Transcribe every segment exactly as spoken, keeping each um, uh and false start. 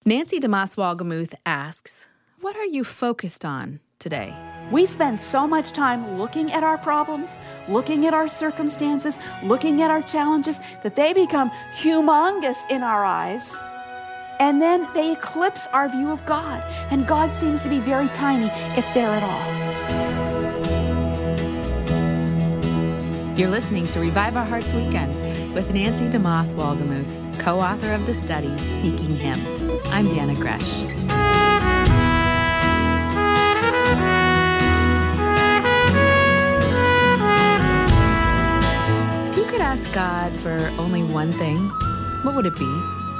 Nancy DeMoss Wolgemuth asks, what are you focused on today? We spend so much time looking at our problems, looking at our circumstances, looking at our challenges, that they become humongous in our eyes. And then they eclipse our view of God. And God seems to be very tiny, if there at all. You're listening to Revive Our Hearts Weekend with Nancy DeMoss Wolgemuth, co-author of the study, Seeking Him. I'm Dana Gresh. If you could ask God for only one thing, what would it be?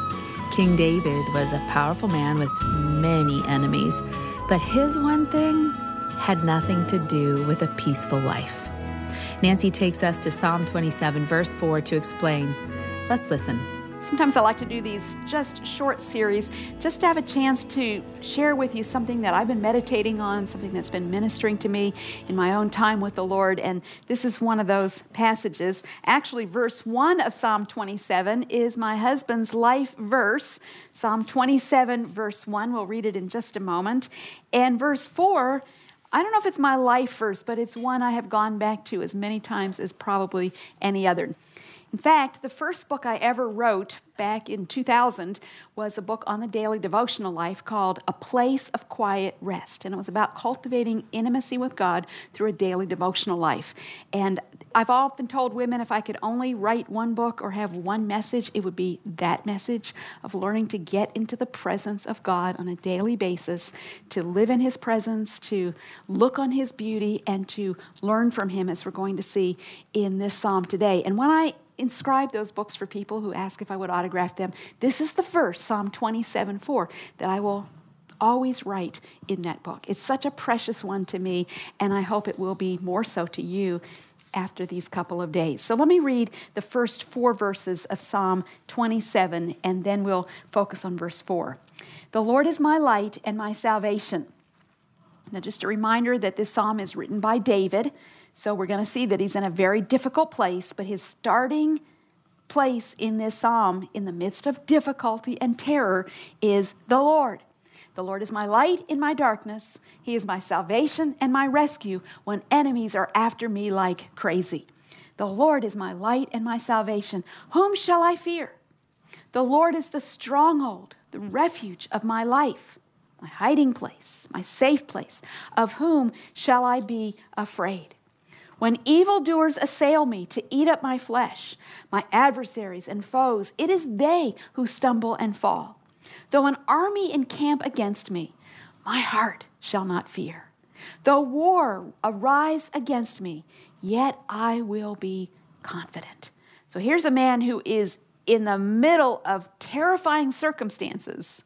King David was a powerful man with many enemies, but his one thing had nothing to do with a peaceful life. Nancy takes us to Psalm twenty-seven, verse four to explain. Let's listen. Sometimes I like to do these just short series, just to have a chance to share with you something that I've been meditating on, something that's been ministering to me in my own time with the Lord. And this is one of those passages. Actually, verse one of Psalm twenty-seven is my husband's life verse. Psalm twenty-seven, verse one. We'll read it in just a moment. And verse four, I don't know if it's my life verse, but it's one I have gone back to as many times as probably any other. In fact, the first book I ever wrote back in two thousand was a book on the daily devotional life called A Place of Quiet Rest. And it was about cultivating intimacy with God through a daily devotional life. And I've often told women if I could only write one book or have one message, it would be that message of learning to get into the presence of God on a daily basis, to live in His presence, to look on His beauty, and to learn from Him, as we're going to see in this psalm today. And when I inscribe those books for people who ask if I would autograph them, this is the verse, Psalm twenty-seven four, that I will always write in that book. It's such a precious one to me, and I hope it will be more so to you after these couple of days. So let me read the first four verses of Psalm twenty-seven, and then we'll focus on verse four. The Lord is my light and my salvation. Now, just a reminder that this psalm is written by David. So we're going to see that he's in a very difficult place, but his starting place in this psalm, in the midst of difficulty and terror, is the Lord. The Lord is my light in my darkness. He is my salvation and my rescue when enemies are after me like crazy. The Lord is my light and my salvation. Whom shall I fear? The Lord is the stronghold, the refuge of my life, my hiding place, my safe place. Of whom shall I be afraid? When evildoers assail me to eat up my flesh, my adversaries and foes, it is they who stumble and fall. Though an army encamp against me, my heart shall not fear. Though war arise against me, yet I will be confident. So here's a man who is in the middle of terrifying circumstances,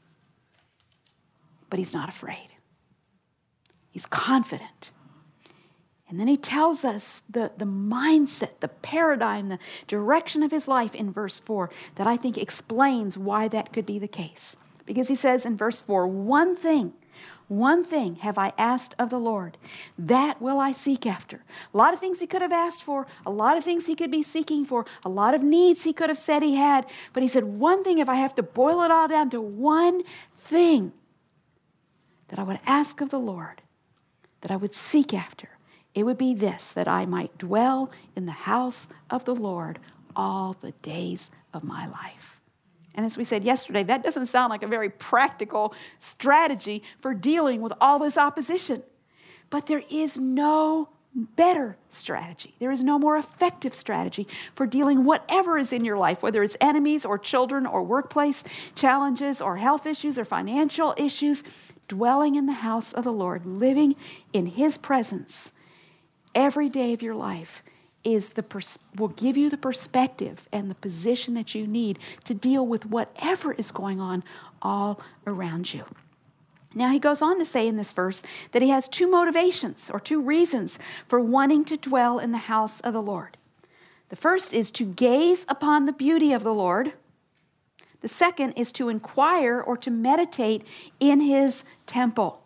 but he's not afraid. He's confident. And then he tells us the, the mindset, the paradigm, the direction of his life in verse four that I think explains why that could be the case. Because he says in verse four, one thing, one thing have I asked of the Lord, that will I seek after. A lot of things he could have asked for, a lot of things he could be seeking for, a lot of needs he could have said he had. But he said, one thing, if I have to boil it all down to one thing that I would ask of the Lord, that I would seek after, it would be this, that I might dwell in the house of the Lord all the days of my life. And as we said yesterday, that doesn't sound like a very practical strategy for dealing with all this opposition. But there is no better strategy. There is no more effective strategy for dealing whatever is in your life, whether it's enemies or children or workplace challenges or health issues or financial issues. Dwelling in the house of the Lord, living in His presence every day of your life is the pers- will give you the perspective and the position that you need to deal with whatever is going on all around you. Now he goes on to say in this verse that he has two motivations or two reasons for wanting to dwell in the house of the Lord. The first is to gaze upon the beauty of the Lord. The second is to inquire or to meditate in His temple.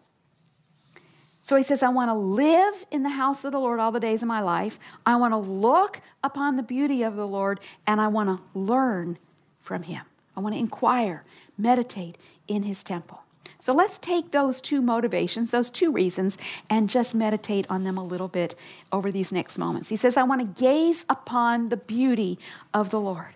So he says, I want to live in the house of the Lord all the days of my life. I want to look upon the beauty of the Lord, and I want to learn from Him. I I want to inquire, meditate in his temple. So let's take those two motivations, those two reasons, and just meditate on them a little bit over these next moments. He says, I want to gaze upon the beauty of the Lord.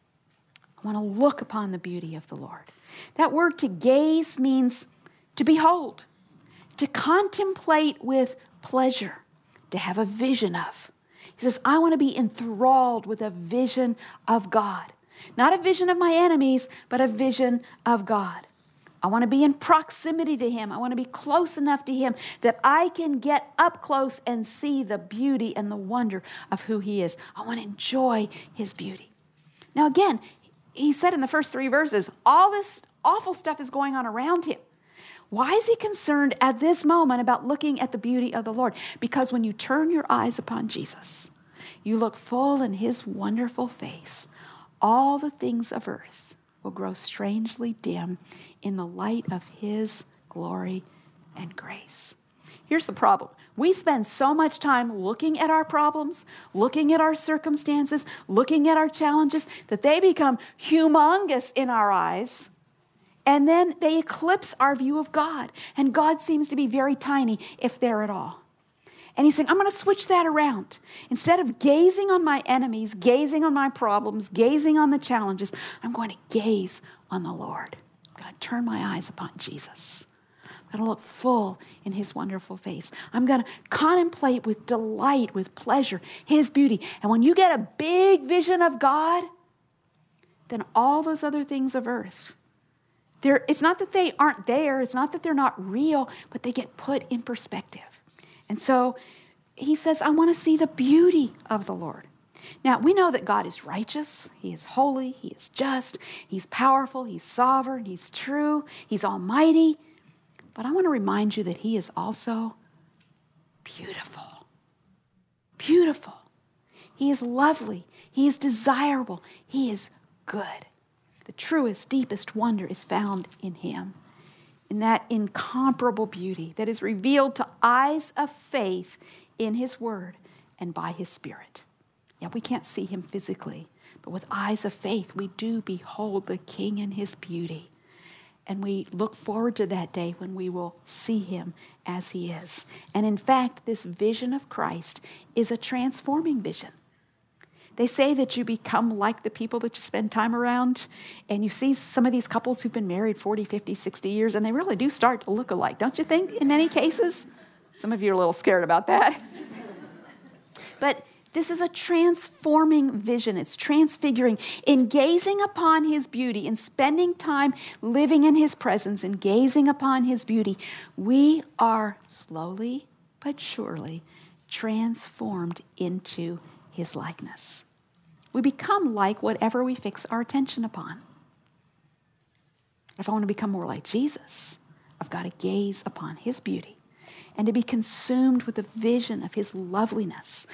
I want to look upon the beauty of the Lord. That word to gaze means to behold, to contemplate with pleasure, to have a vision of. He says, I want to be enthralled with a vision of God. Not a vision of my enemies, but a vision of God. I want to be in proximity to him. I want to be close enough to him that I can get up close and see the beauty and the wonder of who he is. I want to enjoy his beauty. Now again, he said in the first three verses, all this awful stuff is going on around him. Why is he concerned at this moment about looking at the beauty of the Lord? Because when you turn your eyes upon Jesus, you look full in his wonderful face, all the things of earth will grow strangely dim in the light of his glory and grace. Here's the problem. We spend so much time looking at our problems, looking at our circumstances, looking at our challenges, that they become humongous in our eyes, and then they eclipse our view of God. And God seems to be very tiny, if there at all. And he's saying, I'm going to switch that around. Instead of gazing on my enemies, gazing on my problems, gazing on the challenges, I'm going to gaze on the Lord. I'm going to turn my eyes upon Jesus. I'm going to look full in his wonderful face. I'm going to contemplate with delight, with pleasure, his beauty. And when you get a big vision of God, then all those other things of earth, they're, it's not that they aren't there. It's not that they're not real, but they get put in perspective. And so he says, I want to see the beauty of the Lord. Now, we know that God is righteous. He is holy. He is just. He's powerful. He's sovereign. He's true. He's almighty. But I want to remind you that he is also beautiful. Beautiful. He is lovely. He is desirable. He is good. The truest, deepest wonder is found in him, in that incomparable beauty that is revealed to eyes of faith in his word and by his Spirit. Yeah, we can't see him physically, but with eyes of faith, we do behold the King in his beauty. And we look forward to that day when we will see him as he is. And in fact, this vision of Christ is a transforming vision. They say that you become like the people that you spend time around, and you see some of these couples who've been married forty, fifty, sixty years, and they really do start to look alike, don't you think, in many cases? Some of you are a little scared about that. But this is a transforming vision. It's transfiguring. In gazing upon his beauty, in spending time living in his presence and gazing upon his beauty, we are slowly but surely transformed into his likeness. We become like whatever we fix our attention upon. If I want to become more like Jesus, I've got to gaze upon his beauty and to be consumed with the vision of his loveliness.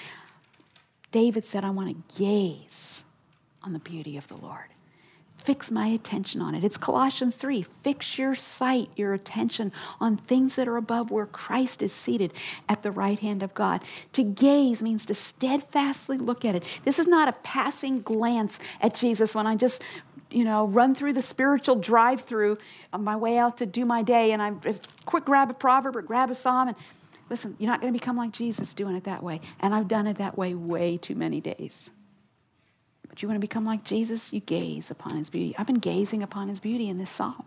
David said, I want to gaze on the beauty of the Lord. Fix my attention on it. It's Colossians three. Fix your sight, your attention on things that are above where Christ is seated at the right hand of God. To gaze means to steadfastly look at it. This is not a passing glance at Jesus when I just, you know, run through the spiritual drive-through on my way out to do my day and I quick grab a proverb or grab a psalm. And listen, you're not going to become like Jesus doing it that way. And I've done it that way way too many days. But you want to become like Jesus, you gaze upon his beauty. I've been gazing upon his beauty in this psalm.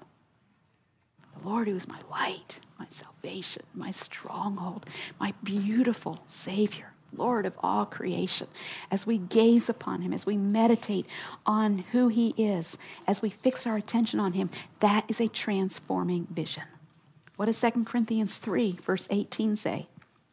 The Lord who is my light, my salvation, my stronghold, my beautiful Savior, Lord of all creation. As we gaze upon him, as we meditate on who he is, as we fix our attention on him, that is a transforming vision. What does Second Corinthians three, verse eighteen say?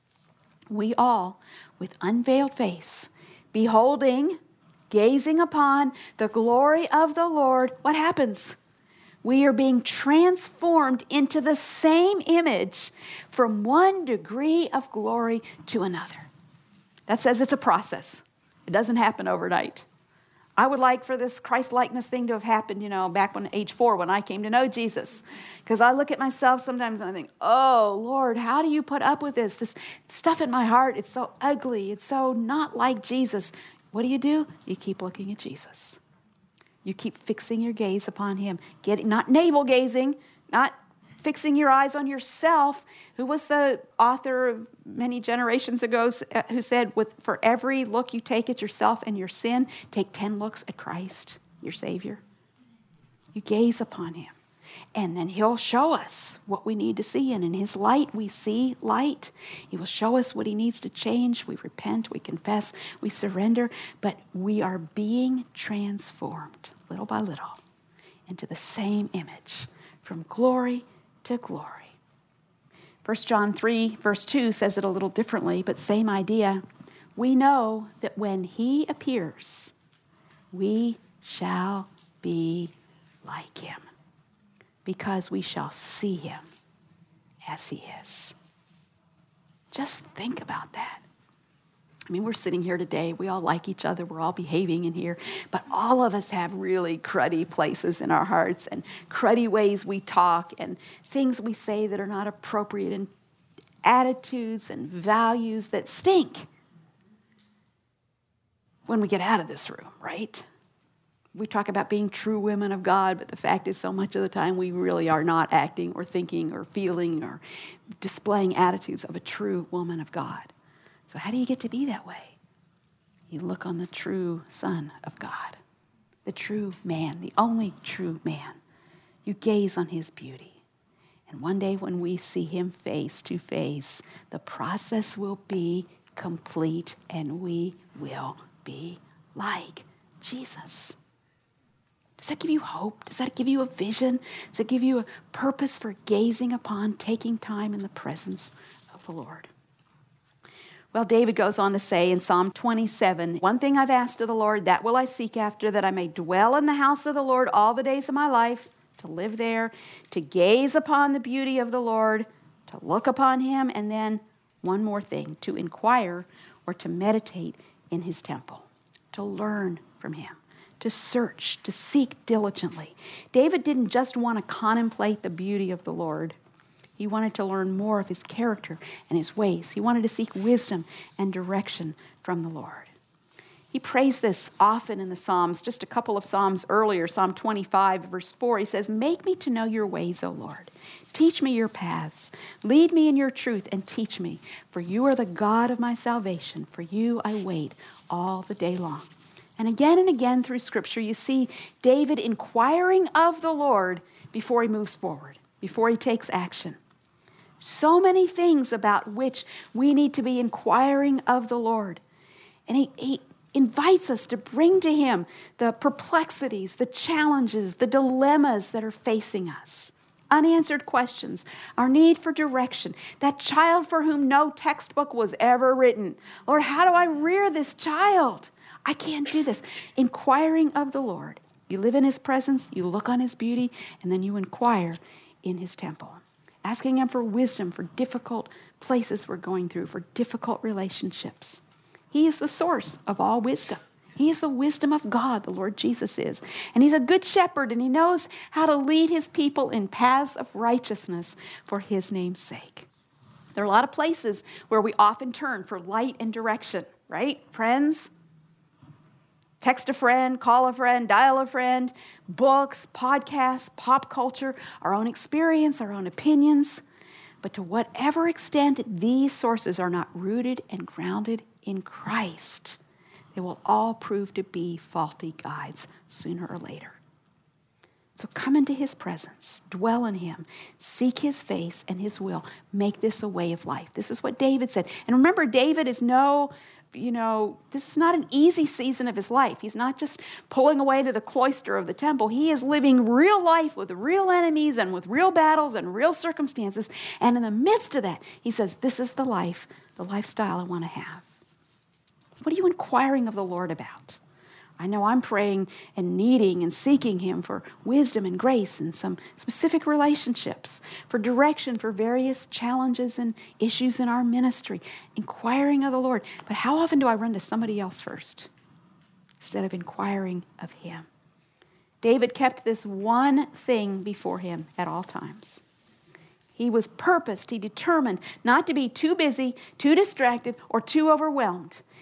We all, with unveiled face, beholding, gazing upon the glory of the Lord, what happens? We are being transformed into the same image from one degree of glory to another. That says it's a process. It doesn't happen overnight. I would like for this Christ-likeness thing to have happened, you know, back when age four when I came to know Jesus. Because I look at myself sometimes and I think, oh, Lord, how do you put up with this? This stuff in my heart, it's so ugly. It's so not like Jesus. What do you do? You keep looking at Jesus. You keep fixing your gaze upon him. Get, not navel gazing, not fixing your eyes on yourself. Who was the author of many generations ago who said, "With for every look you take at yourself and your sin, take ten looks at Christ, your Savior." You gaze upon him, and then he'll show us what we need to see. And in his light, we see light. He will show us what he needs to change. We repent, we confess, we surrender, but we are being transformed little by little into the same image, from glory to glory. First John three, verse two says it a little differently, but same idea. We know that when he appears, we shall be like him, because we shall see him as he is. Just think about that. I mean, we're sitting here today. We all like each other. We're all behaving in here. But all of us have really cruddy places in our hearts and cruddy ways we talk and things we say that are not appropriate and attitudes and values that stink when we get out of this room, right? We talk about being true women of God, but the fact is so much of the time we really are not acting or thinking or feeling or displaying attitudes of a true woman of God. So how do you get to be that way? You look on the true Son of God, the true man, the only true man. You gaze on his beauty. And one day when we see him face to face, the process will be complete and we will be like Jesus. Does that give you hope? Does that give you a vision? Does it give you a purpose for gazing upon, taking time in the presence of the Lord? Well, David goes on to say in Psalm twenty-seven, "One thing I've asked of the Lord, that will I seek after, that I may dwell in the house of the Lord all the days of my life, to live there, to gaze upon the beauty of the Lord, to look upon him," and then one more thing, to inquire or to meditate in his temple, to learn from him, to search, to seek diligently. David didn't just want to contemplate the beauty of the Lord. He wanted to learn more of his character and his ways. He wanted to seek wisdom and direction from the Lord. He prays this often in the Psalms. Just a couple of Psalms earlier, Psalm twenty-five, verse four, he says, "Make me to know your ways, O Lord. Teach me your paths. Lead me in your truth and teach me. For you are the God of my salvation. For you I wait all the day long." And again and again through Scripture, you see David inquiring of the Lord before he moves forward, before he takes action. So many things about which we need to be inquiring of the Lord. And he, he invites us to bring to him the perplexities, the challenges, the dilemmas that are facing us. Unanswered questions, our need for direction, that child for whom no textbook was ever written. Lord, how do I rear this child? I can't do this. Inquiring of the Lord. You live in his presence, you look on his beauty, and then you inquire in his temple. Asking him for wisdom for difficult places we're going through, for difficult relationships. He is the source of all wisdom. He is the wisdom of God, the Lord Jesus is. And he's a good shepherd, and he knows how to lead his people in paths of righteousness for his name's sake. There are a lot of places where we often turn for light and direction, right, friends? Text a friend, call a friend, dial a friend, books, podcasts, pop culture, our own experience, our own opinions. But to whatever extent these sources are not rooted and grounded in Christ, they will all prove to be faulty guides sooner or later. So come into his presence, dwell in him, seek his face and his will, make this a way of life. This is what David said. And remember, David is no... You know, this is not an easy season of his life. He's not just pulling away to the cloister of the temple. He is living real life with real enemies and with real battles and real circumstances. And in the midst of that, he says, this is the life, the lifestyle I want to have. What are you inquiring of the Lord about? I know I'm praying and needing and seeking him for wisdom and grace in some specific relationships, for direction for various challenges and issues in our ministry, inquiring of the Lord. But how often do I run to somebody else first instead of inquiring of him? David kept this one thing before him at all times. He was purposed, he determined not to be too busy, too distracted, or too overwhelmed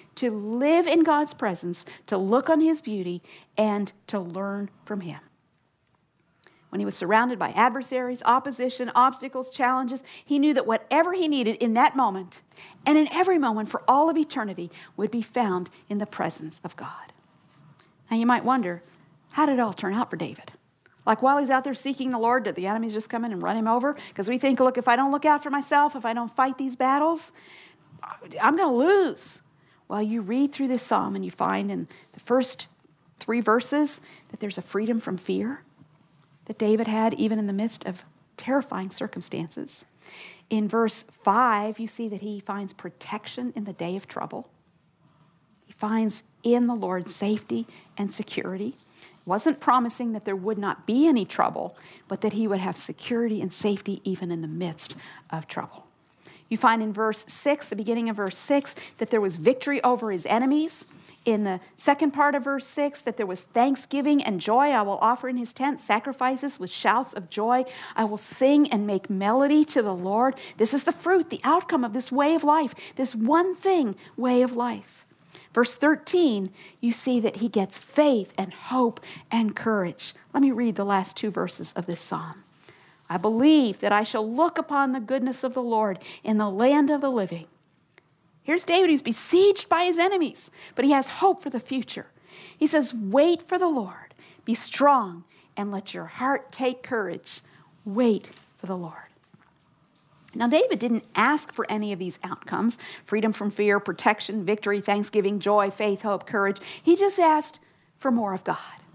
to live in God's presence, to look on his beauty, and to learn from him. When he was surrounded by adversaries, opposition, obstacles, challenges, he knew that whatever he needed in that moment and in every moment for all of eternity would be found in the presence of God. Now you might wonder, how did it all turn out for David? Like while he's out there seeking the Lord, did the enemies just come in and run him over? Because we think, look, if I don't look out for myself, if I don't fight these battles, I'm going to lose. Well, you read through this psalm and you find in the first three verses that there's a freedom from fear that David had even in the midst of terrifying circumstances. In verse five, you see that he finds protection in the day of trouble. He finds in the Lord safety and security. It wasn't promising that there would not be any trouble, but that he would have security and safety even in the midst of trouble. You find in verse six, the beginning of verse six, that there was victory over his enemies. In the second part of verse six, that there was thanksgiving and joy. I will offer in his tent sacrifices with shouts of joy. I will sing and make melody to the Lord. This is the fruit, the outcome of this way of life, this one thing way of life. Verse thirteen, you see that he gets faith and hope and courage. Let me read the last two verses of this psalm. I believe that I shall look upon the goodness of the Lord in the land of the living. Here's David who's besieged by his enemies, but he has hope for the future. He says, wait for the Lord, be strong, and let your heart take courage. Wait for the Lord. Now, David didn't ask for any of these outcomes, freedom from fear, protection, victory, thanksgiving, joy, faith, hope, courage. He just asked for more of God.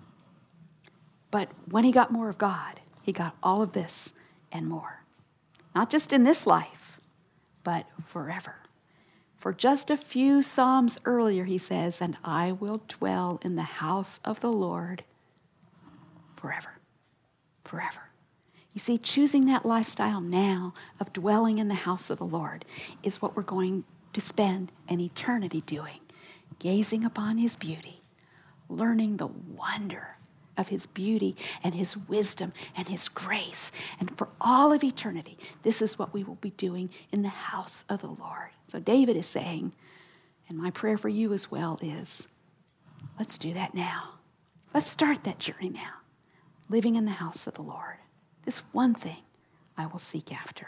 But when he got more of God, he got all of this and more. Not just in this life, but forever. For just a few Psalms earlier, he says, and I will dwell in the house of the Lord forever, forever. You see, choosing that lifestyle now of dwelling in the house of the Lord is what we're going to spend an eternity doing, gazing upon his beauty, learning the wonder of his beauty and his wisdom and his grace. And for all of eternity, this is what we will be doing in the house of the Lord. So David is saying, and my prayer for you as well is, let's do that now. Let's start that journey now, living in the house of the Lord. This one thing I will seek after.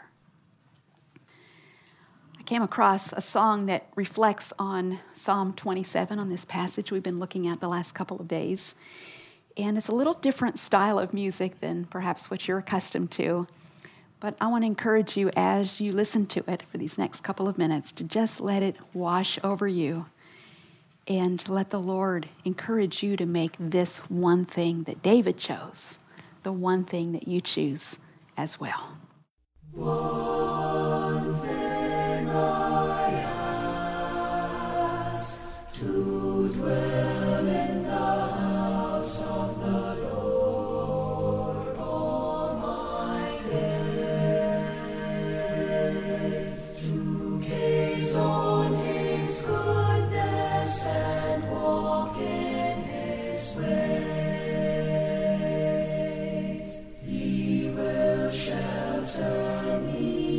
I came across a song that reflects on Psalm twenty-seven, on this passage we've been looking at the last couple of days. And it's a little different style of music than perhaps what you're accustomed to. But I want to encourage you as you listen to it for these next couple of minutes to just let it wash over you and let the Lord encourage you to make this one thing that David chose, the one thing that you choose as well. One thing I ask, to dwell in the house of the Lord all my days, to gaze on his goodness and walk in his ways. He will shelter me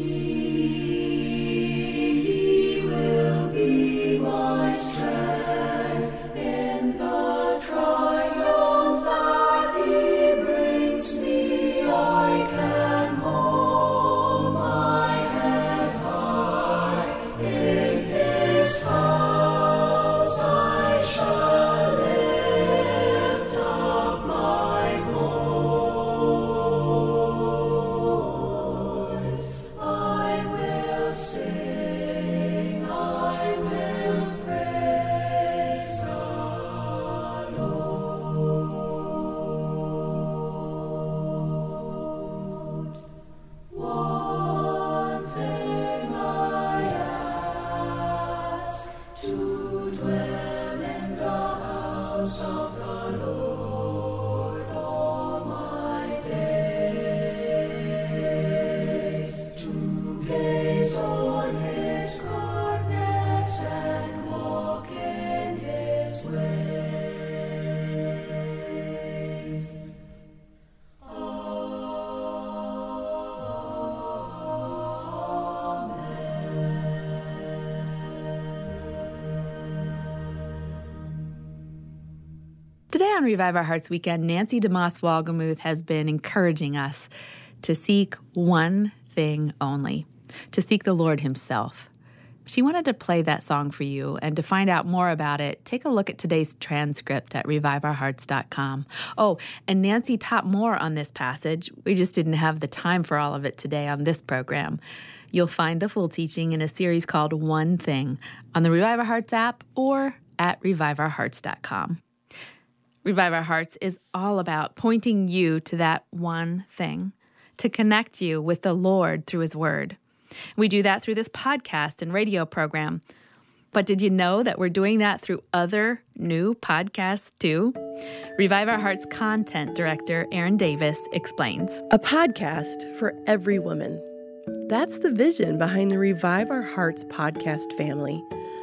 on Revive Our Hearts Weekend, Nancy DeMoss Wolgemuth has been encouraging us to seek one thing only, to seek the Lord himself. She wanted to play that song for you, and to find out more about it, take a look at today's transcript at revive our hearts dot com. Oh, and Nancy taught more on this passage. We just didn't have the time for all of it today on this program. You'll find the full teaching in a series called One Thing on the Revive Our Hearts app or at revive our hearts dot com. Revive Our Hearts is all about pointing you to that one thing, to connect you with the Lord through his word. We do that through this podcast and radio program. But did you know that we're doing that through other new podcasts too? Revive Our Hearts content director Erin Davis explains. A podcast for every woman. That's the vision behind the Revive Our Hearts podcast family.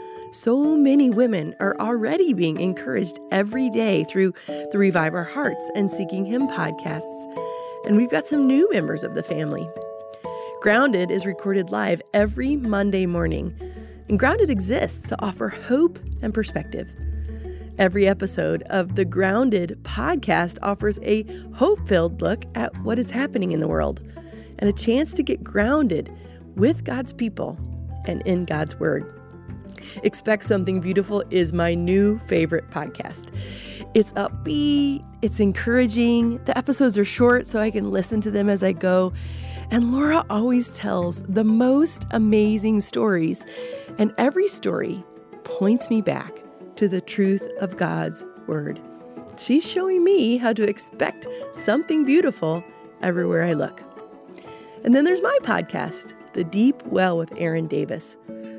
So many women are already being encouraged every day through the Revive Our Hearts and Seeking Him podcasts. And we've got some new members of the family. Grounded is recorded live every Monday morning, and Grounded exists to offer hope and perspective. Every episode of the Grounded podcast offers a hope-filled look at what is happening in the world and a chance to get grounded with God's people and in God's Word. Expect Something Beautiful is my new favorite podcast. It's upbeat, it's encouraging, the episodes are short so I can listen to them as I go. And Laura always tells the most amazing stories, and every story points me back to the truth of God's Word. She's showing me how to expect something beautiful everywhere I look. And then there's my podcast, The Deep Well with Erin Davis.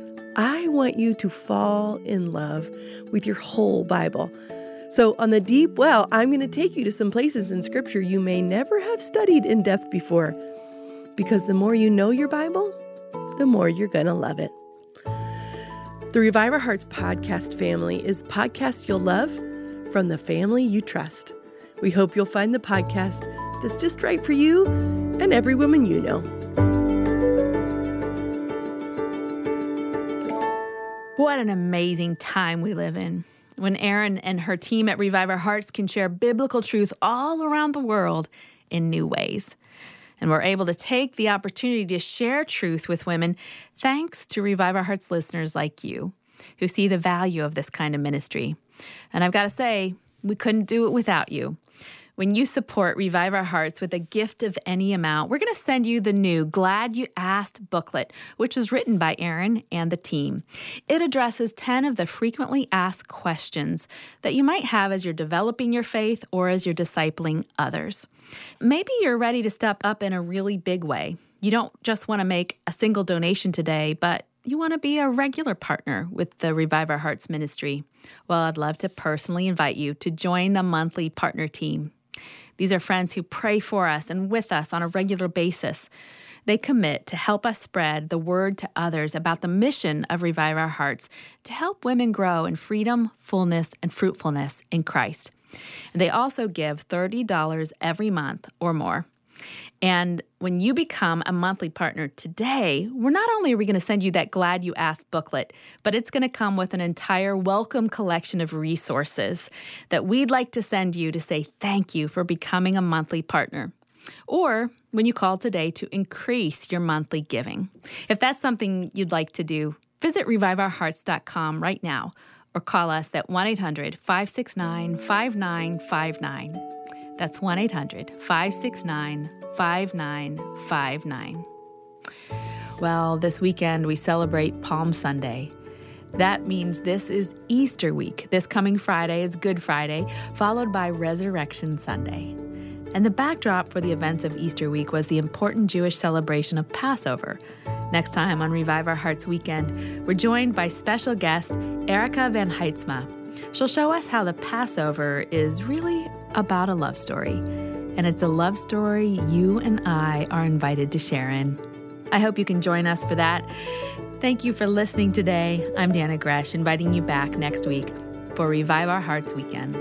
I want you to fall in love with your whole Bible. So on The Deep Well, I'm going to take you to some places in Scripture you may never have studied in depth before. Because the more you know your Bible, the more you're going to love it. The Revive Our Hearts podcast family is podcasts you'll love from the family you trust. We hope you'll find the podcast that's just right for you and every woman you know. What an amazing time we live in, when Erin and her team at Revive Our Hearts can share biblical truth all around the world in new ways. And we're able to take the opportunity to share truth with women thanks to Revive Our Hearts listeners like you, who see the value of this kind of ministry. And I've got to say, we couldn't do it without you. When you support Revive Our Hearts with a gift of any amount, we're going to send you the new Glad You Asked booklet, which was written by Erin and the team. It addresses ten of the frequently asked questions that you might have as you're developing your faith or as you're discipling others. Maybe you're ready to step up in a really big way. You don't just want to make a single donation today, but you want to be a regular partner with the Revive Our Hearts ministry. Well, I'd love to personally invite you to join the monthly partner team. These are friends who pray for us and with us on a regular basis. They commit to help us spread the word to others about the mission of Revive Our Hearts to help women grow in freedom, fullness, and fruitfulness in Christ. And they also give thirty dollars every month or more. And when you become a monthly partner today, we're not only are we going to send you that Glad You Asked booklet, but it's going to come with an entire welcome collection of resources that we'd like to send you to say thank you for becoming a monthly partner. Or when you call today to increase your monthly giving. If that's something you'd like to do, visit revive our hearts dot com right now or call us at one eight hundred, five six nine, five nine five nine. That's one eight hundred, five six nine, five nine five nine. Well, this weekend we celebrate Palm Sunday. That means this is Easter week. This coming Friday is Good Friday, followed by Resurrection Sunday. And the backdrop for the events of Easter week was the important Jewish celebration of Passover. Next time on Revive Our Hearts Weekend, we're joined by special guest Erica Van Heidsma. She'll show us how the Passover is really about a love story. And it's a love story you and I are invited to share in. I hope you can join us for that. Thank you for listening today. I'm Dana Gresh, inviting you back next week for Revive Our Hearts Weekend.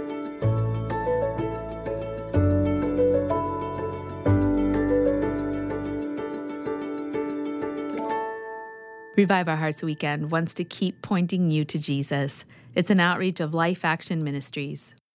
Revive Our Hearts Weekend wants to keep pointing you to Jesus. It's an outreach of Life Action Ministries.